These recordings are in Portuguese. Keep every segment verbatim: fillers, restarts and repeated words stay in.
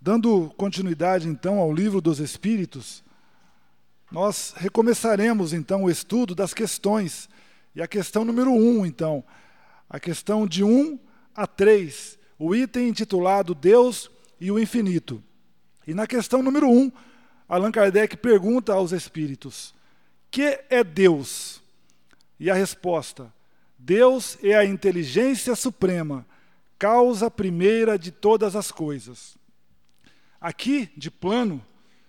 Dando continuidade, então, ao Livro dos Espíritos, nós recomeçaremos, então, o estudo das questões. E a questão número um, então, a questão de um a três, o item intitulado Deus e o Infinito. E na questão número um, Allan Kardec pergunta aos espíritos: que é Deus? E a resposta: Deus é a inteligência suprema, causa primeira de todas as coisas. Aqui, de plano,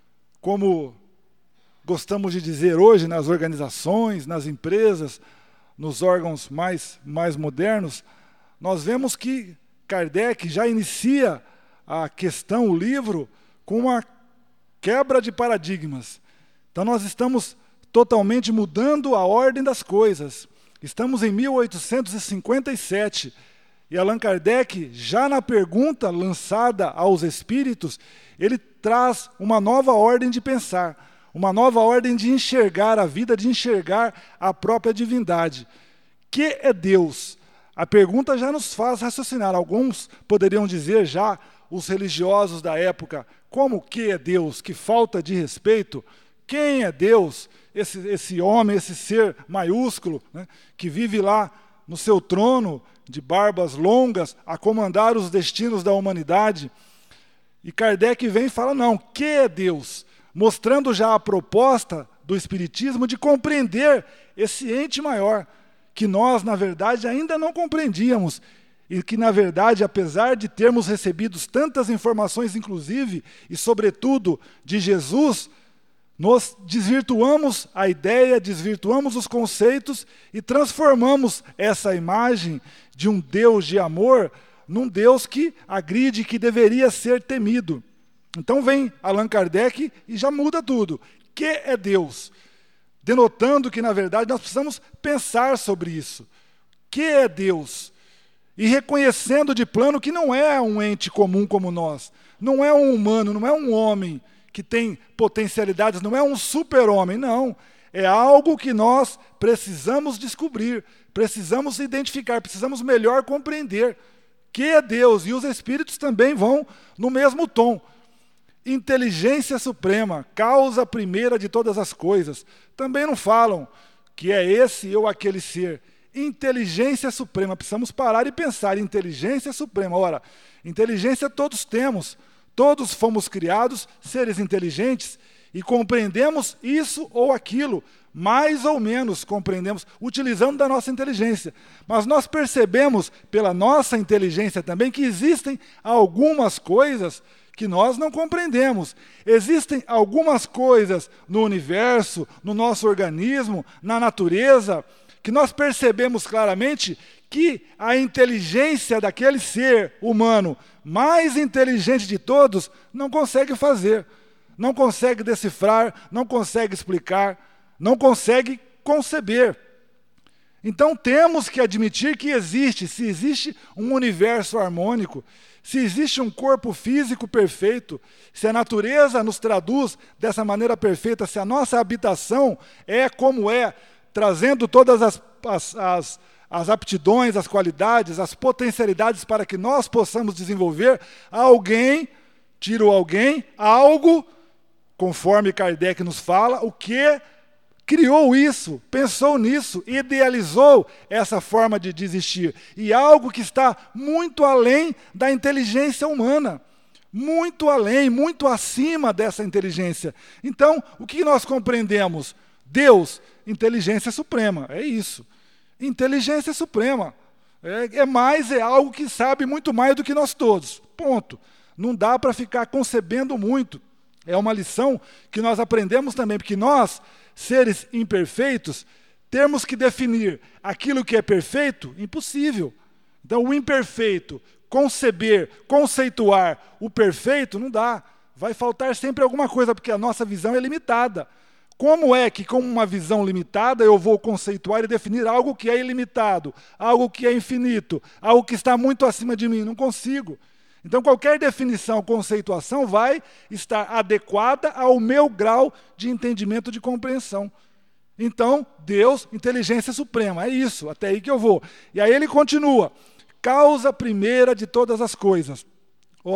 como gostamos de dizer hoje nas organizações, nas empresas, nos órgãos mais, mais modernos, nós vemos que Kardec já inicia a questão, o livro, com uma quebra de paradigmas. Então nós estamos totalmente mudando a ordem das coisas. Estamos em mil oitocentos e cinquenta e sete, e Allan Kardec, já na pergunta lançada aos espíritos, ele traz uma nova ordem de pensar, uma nova ordem de enxergar a vida, de enxergar a própria divindade. Que é Deus? A pergunta já nos faz raciocinar. Alguns poderiam dizer já, os religiosos da época, como que é Deus? Que falta de respeito. Quem é Deus? Esse, esse homem, esse ser maiúsculo, né, que vive lá no seu trono, de barbas longas, a comandar os destinos da humanidade. E Kardec vem e fala, não, que é Deus? Mostrando já a proposta do Espiritismo de compreender esse ente maior, que nós, na verdade, ainda não compreendíamos. E que, na verdade, apesar de termos recebido tantas informações, inclusive, e sobretudo de Jesus, nós desvirtuamos a ideia, desvirtuamos os conceitos e transformamos essa imagem de um Deus de amor num Deus que agride, que deveria ser temido. Então vem Allan Kardec e já muda tudo. Que é Deus? Denotando que, na verdade, nós precisamos pensar sobre isso. Que é Deus? E reconhecendo de plano que não é um ente comum como nós. Não é um humano, não é um homem que tem potencialidades, não é um super-homem, não. É algo que nós precisamos descobrir, precisamos identificar, precisamos melhor compreender. Que é Deus? E os espíritos também vão no mesmo tom. Inteligência suprema, causa primeira de todas as coisas. Também não falam que é esse ou aquele ser. Inteligência suprema, precisamos parar e pensar. Inteligência suprema, ora, inteligência todos temos. Todos fomos criados seres inteligentes e compreendemos isso ou aquilo, mais ou menos compreendemos, utilizando da nossa inteligência. Mas nós percebemos, pela nossa inteligência também, que existem algumas coisas que nós não compreendemos. Existem algumas coisas no universo, no nosso organismo, na natureza, que nós percebemos claramente que a inteligência daquele ser humano, mais inteligente de todos, não consegue fazer, não consegue decifrar, não consegue explicar, não consegue conceber. Então temos que admitir que existe, se existe um universo harmônico, se existe um corpo físico perfeito, se a natureza nos traduz dessa maneira perfeita, se a nossa habitação é como é, trazendo todas as, as, as, as aptidões, as qualidades, as potencialidades para que nós possamos desenvolver, alguém, tiro alguém, algo, conforme Kardec nos fala, o que criou isso, pensou nisso, idealizou essa forma de existir. E algo que está muito além da inteligência humana. Muito além, muito acima dessa inteligência. Então, o que nós compreendemos? Deus, inteligência suprema, é isso. Inteligência suprema. É, é mais, é algo que sabe muito mais do que nós todos. Ponto. Não dá para ficar concebendo muito. É uma lição que nós aprendemos também, porque nós, seres imperfeitos, temos que definir aquilo que é perfeito, impossível. Então, o imperfeito, conceber, conceituar o perfeito, não dá. Vai faltar sempre alguma coisa, porque a nossa visão é limitada. Como é que, com uma visão limitada, eu vou conceituar e definir algo que é ilimitado, algo que é infinito, algo que está muito acima de mim? Não consigo. Então, qualquer definição, conceituação vai estar adequada ao meu grau de entendimento, de compreensão. Então, Deus, inteligência suprema, é isso, até aí que eu vou. E aí ele continua, causa primeira de todas as coisas. Ora,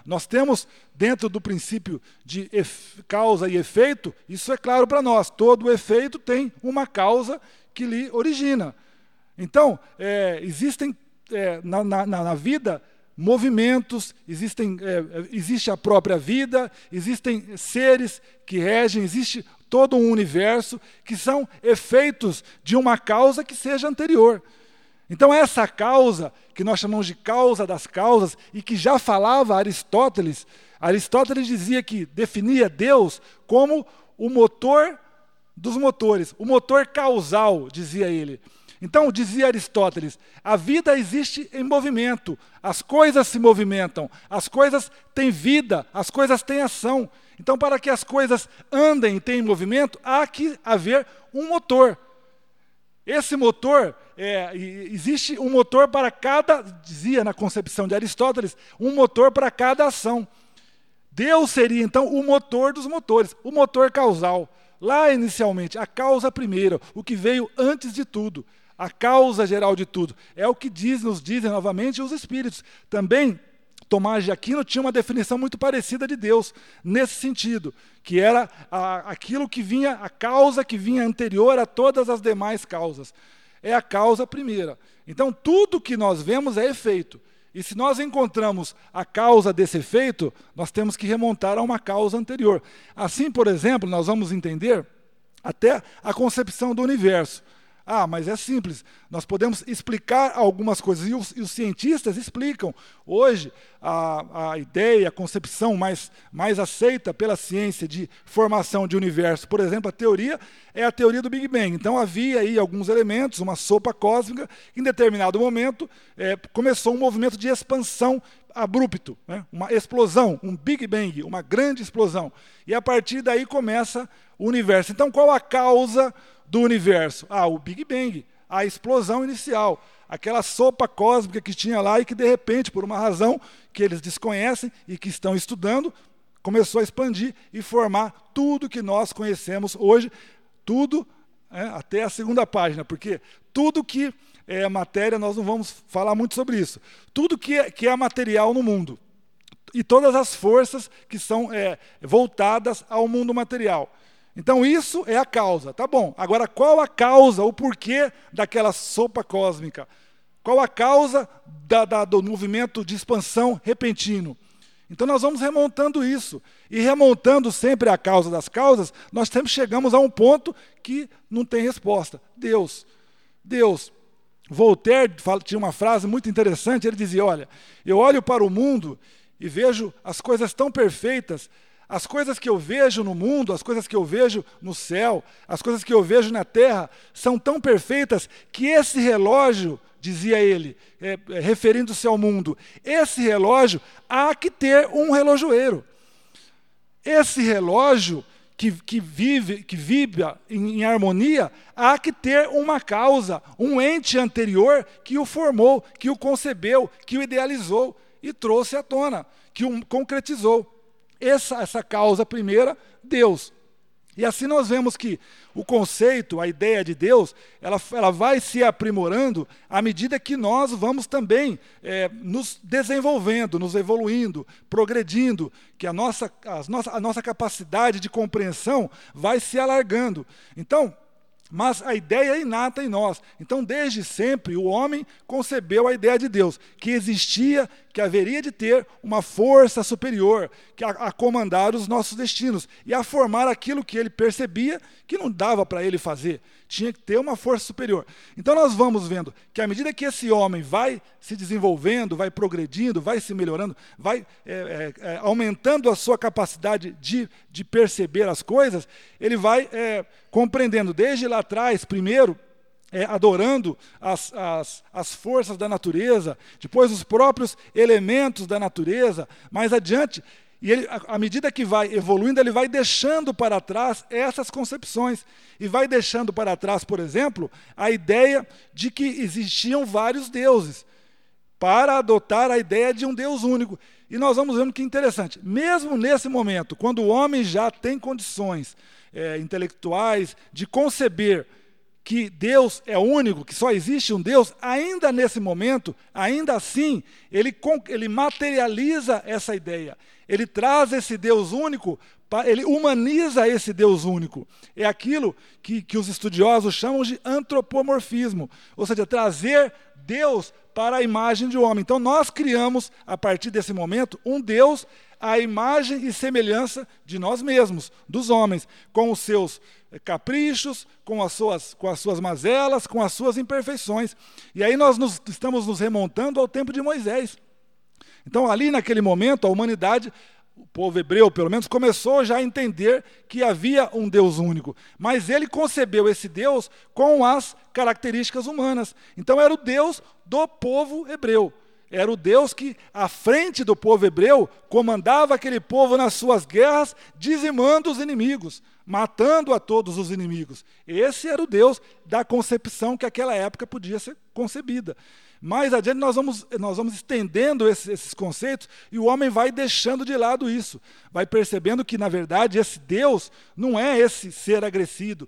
Nós temos, dentro do princípio de causa e efeito, isso é claro para nós, todo efeito tem uma causa que lhe origina. Então, é, existem é, na, na, na vida movimentos, existem, é, existe a própria vida, existem seres que regem, existe todo um universo que são efeitos de uma causa que seja anterior. Então essa causa, que nós chamamos de causa das causas, e que já falava Aristóteles, Aristóteles dizia que definia Deus como o motor dos motores, o motor causal, dizia ele. Então, dizia Aristóteles, a vida existe em movimento, as coisas se movimentam, as coisas têm vida, as coisas têm ação. Então, para que as coisas andem e tenham movimento, há que haver um motor. Esse motor, é, existe um motor para cada, dizia na concepção de Aristóteles, um motor para cada ação. Deus seria, então, o motor dos motores, o motor causal. Lá, inicialmente, a causa primeira, o que veio antes de tudo. A causa geral de tudo. É o que diz, nos dizem novamente os Espíritos. Também, Tomás de Aquino tinha uma definição muito parecida de Deus, nesse sentido, que era a, aquilo que vinha, a causa que vinha anterior a todas as demais causas. É a causa primeira. Então, tudo que nós vemos é efeito. E se nós encontramos a causa desse efeito, nós temos que remontar a uma causa anterior. Assim, por exemplo, nós vamos entender até a concepção do universo. Ah, mas é simples, nós podemos explicar algumas coisas, e os, e os cientistas explicam. Hoje, a, a ideia, a concepção mais, mais aceita pela ciência de formação de universo, por exemplo, a teoria é a teoria do Big Bang. Então havia aí alguns elementos, uma sopa cósmica, em determinado momento é, começou um movimento de expansão abrupto, né? Uma explosão, um Big Bang, uma grande explosão. E a partir daí começa o universo. Então qual a causa do universo? Ah, o Big Bang, a explosão inicial, aquela sopa cósmica que tinha lá e que de repente, por uma razão que eles desconhecem e que estão estudando, começou a expandir e formar tudo que nós conhecemos hoje, tudo, é, até a segunda página, porque tudo que é matéria, nós não vamos falar muito sobre isso, tudo que é, que é material no mundo, e todas as forças que são é, voltadas ao mundo material. Então isso é a causa, tá bom. Agora qual a causa, o porquê daquela sopa cósmica? Qual a causa da, da, do movimento de expansão repentino? Então nós vamos remontando isso. E remontando sempre a causa das causas, nós sempre chegamos a um ponto que não tem resposta. Deus. Deus. Voltaire tinha uma frase muito interessante, ele dizia, olha, eu olho para o mundo e vejo as coisas tão perfeitas, as coisas que eu vejo no mundo, as coisas que eu vejo no céu, as coisas que eu vejo na terra, são tão perfeitas que esse relógio, dizia ele, é, é, referindo-se ao mundo, esse relógio há que ter um relojoeiro. Esse relógio que, que vive, que vibra em, em harmonia, há que ter uma causa, um ente anterior que o formou, que o concebeu, que o idealizou e trouxe à tona, que o concretizou. Essa, essa causa primeira, Deus. E assim nós vemos que o conceito, a ideia de Deus, ela, ela vai se aprimorando à medida que nós vamos também é, nos desenvolvendo, nos evoluindo, progredindo, que a nossa, a, nossa, a nossa capacidade de compreensão vai se alargando. Então, mas a ideia é inata em nós. Então, desde sempre, o homem concebeu a ideia de Deus, que existia, que haveria de ter uma força superior, que a, a comandar os nossos destinos, e a formar aquilo que ele percebia que não dava para ele fazer. Tinha que ter uma força superior. Então, nós vamos vendo que, à medida que esse homem vai se desenvolvendo, vai progredindo, vai se melhorando, vai é, é, é, aumentando a sua capacidade de, de perceber as coisas, ele vai é, compreendendo desde lá atrás, primeiro, é, adorando as, as, as forças da natureza, depois os próprios elementos da natureza, mais adiante, e ele, à medida que vai evoluindo, ele vai deixando para trás essas concepções. E vai deixando para trás, por exemplo, a ideia de que existiam vários deuses, para adotar a ideia de um Deus único. E nós vamos vendo que interessante, mesmo nesse momento, quando o homem já tem condições é, intelectuais de conceber que Deus é único, que só existe um Deus, ainda nesse momento, ainda assim, ele, ele materializa essa ideia. Ele traz esse Deus único, ele humaniza esse Deus único. É aquilo que, que os estudiosos chamam de antropomorfismo, ou seja, trazer Deus para a imagem de homem. Então nós criamos, a partir desse momento, um Deus à imagem e semelhança de nós mesmos, dos homens, com os seus caprichos, com as suas, com as suas mazelas, com as suas imperfeições. E aí nós nos, estamos nos remontando ao tempo de Moisés. Então ali naquele momento a humanidade, o povo hebreu pelo menos, começou já a entender que havia um Deus único. Mas ele concebeu esse Deus com as características humanas. Então era o Deus do povo hebreu. Era o Deus que, à frente do povo hebreu, comandava aquele povo nas suas guerras, dizimando os inimigos, matando a todos os inimigos. Esse era o Deus da concepção que aquela época podia ser concebida. Mais adiante nós vamos, nós vamos estendendo esses, esses conceitos e o homem vai deixando de lado isso. Vai percebendo que, na verdade, esse Deus não é esse ser agressivo.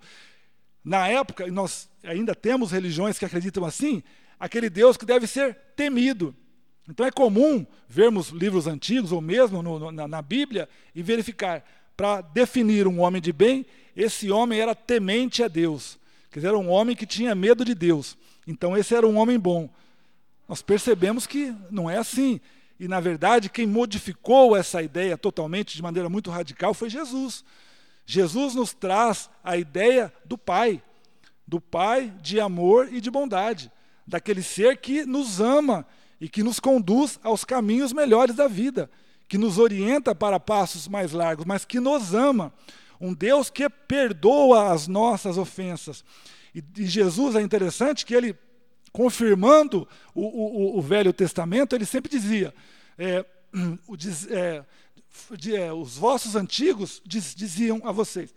Na época, e nós ainda temos religiões que acreditam assim, aquele Deus que deve ser temido. Então é comum vermos livros antigos, ou mesmo no, no, na, na Bíblia, e verificar, para definir um homem de bem, esse homem era temente a Deus. Quer dizer, era um homem que tinha medo de Deus. Então esse era um homem bom. Nós percebemos que não é assim. E, na verdade, quem modificou essa ideia totalmente, de maneira muito radical, foi Jesus. Jesus nos traz a ideia do Pai, do Pai de amor e de bondade, daquele ser que nos ama e que nos conduz aos caminhos melhores da vida, que nos orienta para passos mais largos, mas que nos ama. Um Deus que perdoa as nossas ofensas. E, e Jesus, é interessante que ele, confirmando o, o, o Velho Testamento, ele sempre dizia, é, o, diz, é, de, é, os vossos antigos diz, diziam a vocês,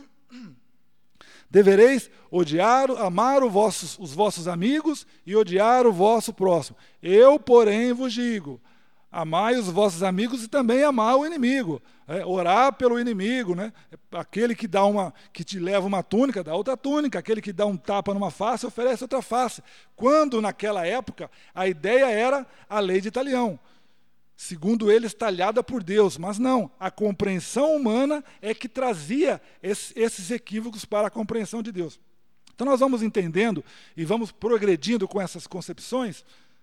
devereis odiar, amar os vossos, os vossos amigos e odiar o vosso próximo. Eu, porém, vos digo, amai os vossos amigos e também amar o inimigo. É, orar pelo inimigo, né? Aquele que, dá uma, que te leva uma túnica, dá outra túnica. Aquele que dá um tapa numa face, oferece outra face. Quando, naquela época, a ideia era a lei de Talião. Segundo eles, talhada por Deus. Mas não, a compreensão humana é que trazia esse, esses equívocos para a compreensão de Deus. Então nós vamos entendendo e vamos progredindo com essas concepções,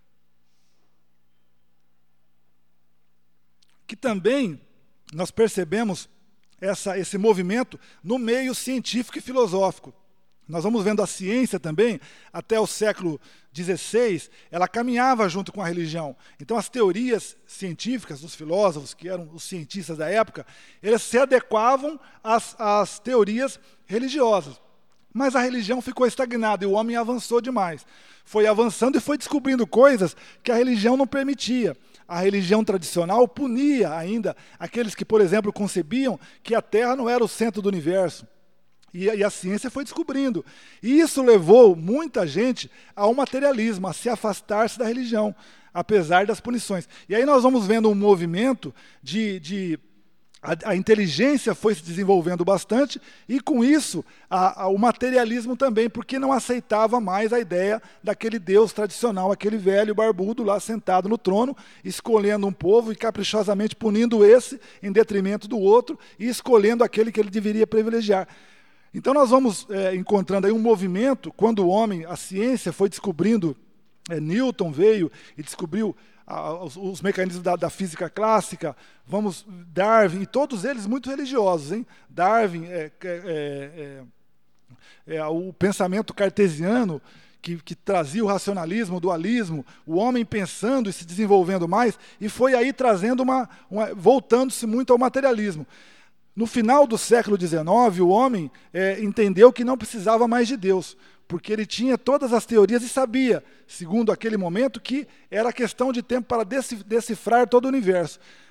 que também nós percebemos essa, esse movimento no meio científico e filosófico. Nós vamos vendo a ciência também, até o século dezesseis, ela caminhava junto com a religião. Então as teorias científicas dos filósofos, que eram os cientistas da época, eles se adequavam às, às teorias religiosas. Mas a religião ficou estagnada e o homem avançou demais. Foi avançando e foi descobrindo coisas que a religião não permitia. A religião tradicional punia ainda aqueles que, por exemplo, concebiam que a Terra não era o centro do universo. E a, e a ciência foi descobrindo. E isso levou muita gente ao materialismo, a se afastar-se da religião, apesar das punições. E aí nós vamos vendo um movimento de... de A, a inteligência foi se desenvolvendo bastante e, com isso, a, a, o materialismo também, porque não aceitava mais a ideia daquele Deus tradicional, aquele velho barbudo lá sentado no trono, escolhendo um povo e caprichosamente punindo esse em detrimento do outro e escolhendo aquele que ele deveria privilegiar. Então nós vamos é, encontrando aí um movimento, quando o homem, a ciência foi descobrindo, é, Newton veio e descobriu Os, os mecanismos da, da física clássica, vamos, Darwin, e todos eles muito religiosos, hein? Darwin, é, é, é, é, o pensamento cartesiano, que, que trazia o racionalismo, o dualismo, o homem pensando e se desenvolvendo mais, e foi aí trazendo uma, uma voltando-se muito ao materialismo. No final do século dezenove, o homem é, entendeu que não precisava mais de Deus, porque ele tinha todas as teorias e sabia, segundo aquele momento, que era questão de tempo para decifrar todo o universo.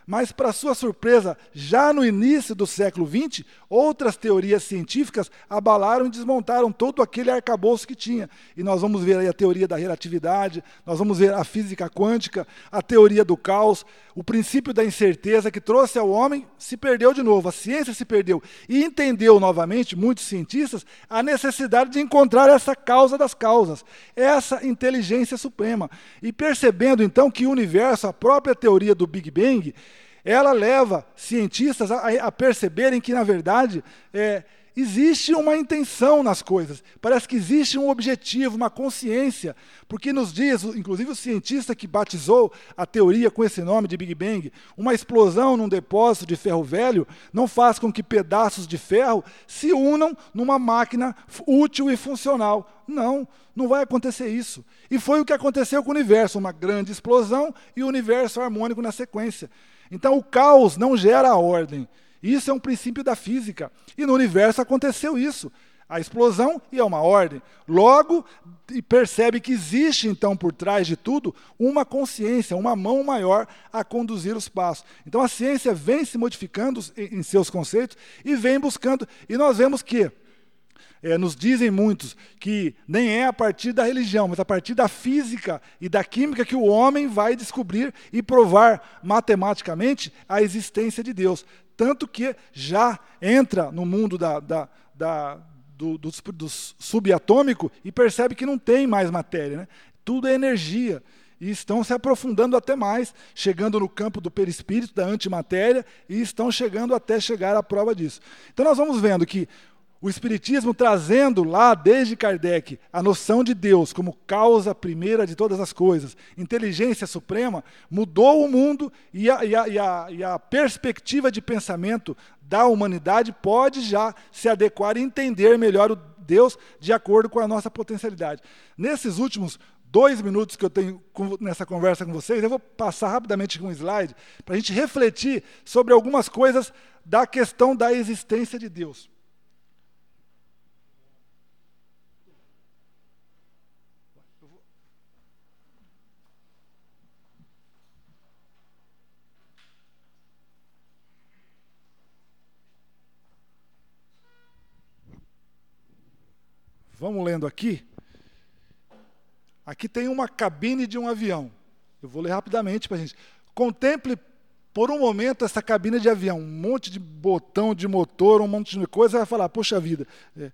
Mas, para sua surpresa, já no início do século vinte, outras teorias científicas abalaram e desmontaram todo aquele arcabouço que tinha. E nós vamos ver aí a teoria da relatividade, nós vamos ver a física quântica, a teoria do caos, o princípio da incerteza que trouxe ao homem, se perdeu de novo, a ciência se perdeu. E entendeu novamente, muitos cientistas, a necessidade de encontrar essa causa das causas, essa inteligência suprema. E percebendo então que o universo, a própria teoria do Big Bang, ela leva cientistas a, a perceberem que, na verdade, é, existe uma intenção nas coisas. Parece que existe um objetivo, uma consciência. Porque nos diz, inclusive o cientista que batizou a teoria com esse nome de Big Bang, uma explosão num depósito de ferro velho não faz com que pedaços de ferro se unam numa máquina útil e funcional. Não, não vai acontecer isso. E foi o que aconteceu com o universo, uma grande explosão e o universo harmônico na sequência. Então, o caos não gera a ordem. Isso é um princípio da física. E no universo aconteceu isso. A explosão e é uma ordem. Logo, percebe que existe, então, por trás de tudo, uma consciência, uma mão maior a conduzir os passos. Então, a ciência vem se modificando em seus conceitos e vem buscando. E nós vemos que, É, nos dizem muitos que nem é a partir da religião, mas a partir da física e da química que o homem vai descobrir e provar matematicamente a existência de Deus. Tanto que já entra no mundo da, da, da, do, do, do subatômico e percebe que não tem mais matéria, né? Tudo é energia. E estão se aprofundando até mais, chegando no campo do perispírito, da antimatéria, e estão chegando até chegar à prova disso. Então nós vamos vendo que o Espiritismo trazendo lá, desde Kardec, a noção de Deus como causa primeira de todas as coisas, inteligência suprema, mudou o mundo e a, e a, e a, e a perspectiva de pensamento da humanidade pode já se adequar e entender melhor o Deus de acordo com a nossa potencialidade. Nesses últimos dois minutos que eu tenho nessa conversa com vocês, eu vou passar rapidamente com um slide para a gente refletir sobre algumas coisas da questão da existência de Deus. Vamos lendo aqui. Aqui tem uma cabine de um avião. Eu vou ler rapidamente para a gente. Contemple por um momento essa cabine de avião. Um monte de botão de motor, um monte de coisa. Você vai falar, poxa vida. É.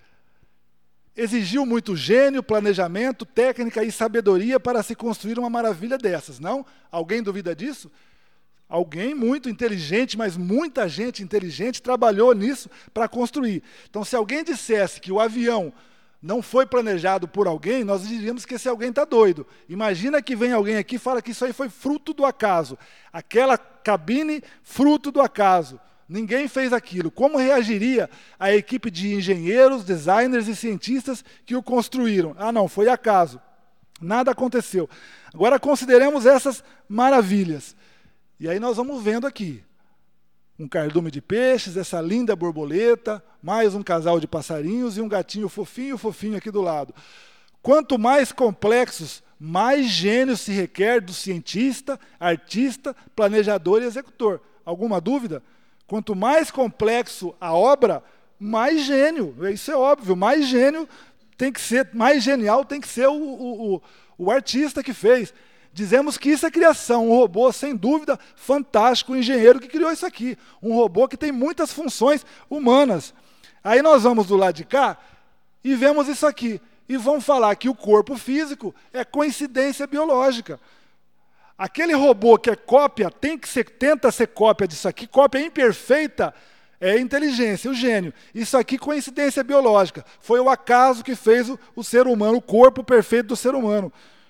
Exigiu muito gênio, planejamento, técnica e sabedoria para se construir uma maravilha dessas, não? Alguém duvida disso? Alguém muito inteligente, mas muita gente inteligente trabalhou nisso para construir. Então, se alguém dissesse que o avião não foi planejado por alguém, nós diríamos que esse alguém está doido. Imagina que vem alguém aqui e fala que isso aí foi fruto do acaso. Aquela cabine, fruto do acaso. Ninguém fez aquilo. Como reagiria a equipe de engenheiros, designers e cientistas que o construíram? Ah, não, foi acaso. Nada aconteceu. Agora consideremos essas maravilhas. E aí nós vamos vendo aqui. Um cardume de peixes, essa linda borboleta, mais um casal de passarinhos e um gatinho fofinho, fofinho aqui do lado. Quanto mais complexos, mais gênio se requer do cientista, artista, planejador e executor. Alguma dúvida? Quanto mais complexo a obra, mais gênio. Isso é óbvio, mais gênio tem que ser, mais genial tem que ser o, o, o, o artista que fez. Dizemos que isso é criação, um robô, sem dúvida, fantástico, um engenheiro que criou isso aqui. Um robô que tem muitas funções humanas. Aí nós vamos do lado de cá e vemos isso aqui. E vamos falar que o corpo físico é coincidência biológica. Aquele robô que é cópia, tem que ser, tenta ser cópia disso aqui, cópia imperfeita, é inteligência, o gênio. Isso aqui, coincidência biológica. Foi o acaso que fez o, o ser humano, o corpo perfeito do ser humano.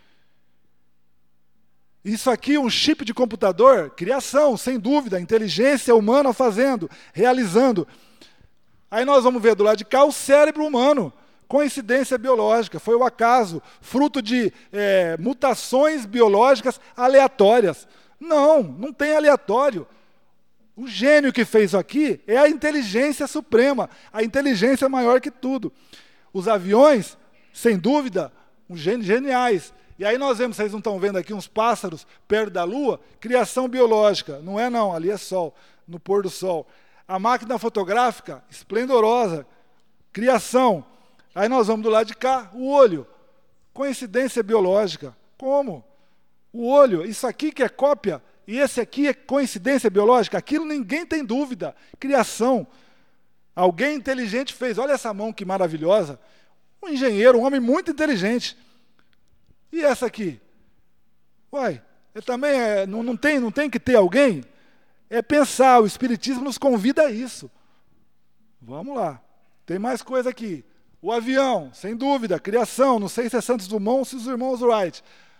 Isso aqui, um chip de computador, criação, sem dúvida, inteligência humana fazendo, realizando. Aí nós vamos ver do lado de cá o cérebro humano, coincidência biológica, foi o acaso, fruto de é, mutações biológicas aleatórias. Não, não tem aleatório. O gênio que fez isso aqui é a inteligência suprema, a inteligência maior que tudo. Os aviões, sem dúvida, geniais. E aí nós vemos, vocês não estão vendo aqui, uns pássaros perto da Lua, criação biológica. Não é não, ali é sol, no pôr do sol. A máquina fotográfica, esplendorosa, criação. Aí nós vamos do lado de cá, o olho. Coincidência biológica. Como? O olho, isso aqui que é cópia, e esse aqui é coincidência biológica, aquilo ninguém tem dúvida. Criação. Alguém inteligente fez, olha essa mão que maravilhosa. Um engenheiro, um homem muito inteligente. E essa aqui? Uai, ele também é, não, não, tem, não tem que ter alguém? É pensar, o Espiritismo nos convida a isso. Vamos lá, tem mais coisa aqui. O avião, sem dúvida, criação, não sei se é Santos Dumont ou se os irmãos Wright.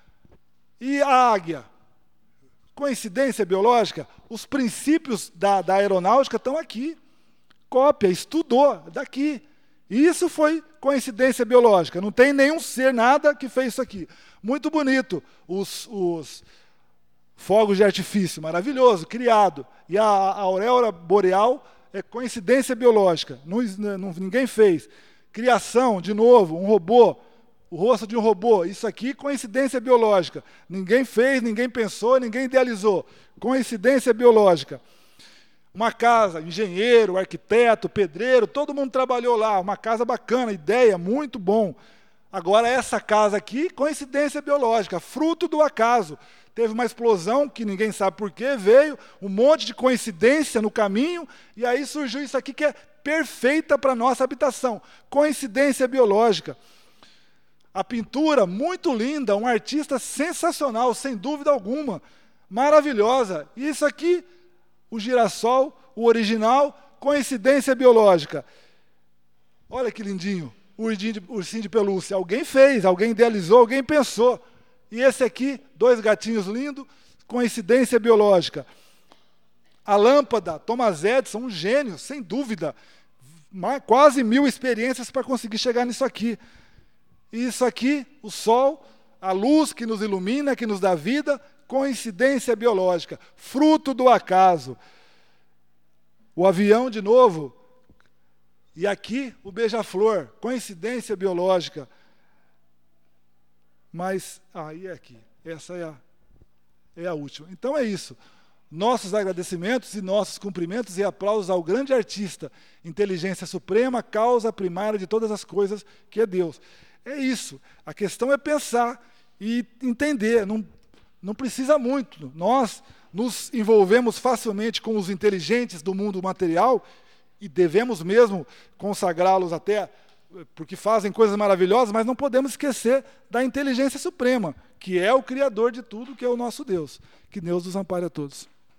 E a águia? Coincidência biológica? Os princípios da, da aeronáutica estão aqui. Cópia, estudou daqui. E isso foi coincidência biológica. Não tem nenhum ser, nada que fez isso aqui. Muito bonito. Os, os fogos de artifício, maravilhoso, criado. E a, a auréola boreal é coincidência biológica. Não, não, ninguém fez. Criação, de novo, um robô. O rosto de um robô, isso aqui, coincidência biológica. Ninguém fez, ninguém pensou, ninguém idealizou. Coincidência biológica. Uma casa, engenheiro, arquiteto, pedreiro, todo mundo trabalhou lá. Uma casa bacana, ideia, muito bom. Agora, essa casa aqui, coincidência biológica, fruto do acaso. Teve uma explosão, que ninguém sabe por quê, veio um monte de coincidência no caminho, e aí surgiu isso aqui que é perfeita para a nossa habitação. Coincidência biológica. A pintura, muito linda, um artista sensacional, sem dúvida alguma, maravilhosa. E isso aqui, o girassol, o original, coincidência biológica. Olha que lindinho, o ursinho de, ursinho de pelúcia. Alguém fez, alguém idealizou, alguém pensou. E esse aqui, dois gatinhos lindos, coincidência biológica. A lâmpada, Thomas Edison, um gênio, sem dúvida. Quase mil experiências para conseguir chegar nisso aqui. E isso aqui, o sol, a luz que nos ilumina, que nos dá vida, coincidência biológica, fruto do acaso. O avião, de novo, e aqui o beija-flor, coincidência biológica. Mas, aí ah, é aqui, essa é a, é a última. Então é isso. Nossos agradecimentos e nossos cumprimentos e aplausos ao grande artista, inteligência suprema, causa primária de todas as coisas, que é Deus. É isso. A questão é pensar e entender. Não, não precisa muito. Nós nos envolvemos facilmente com os inteligentes do mundo material e devemos mesmo consagrá-los até porque fazem coisas maravilhosas, mas não podemos esquecer da inteligência suprema, que é o Criador de tudo, que é o nosso Deus. Que Deus nos ampare a todos.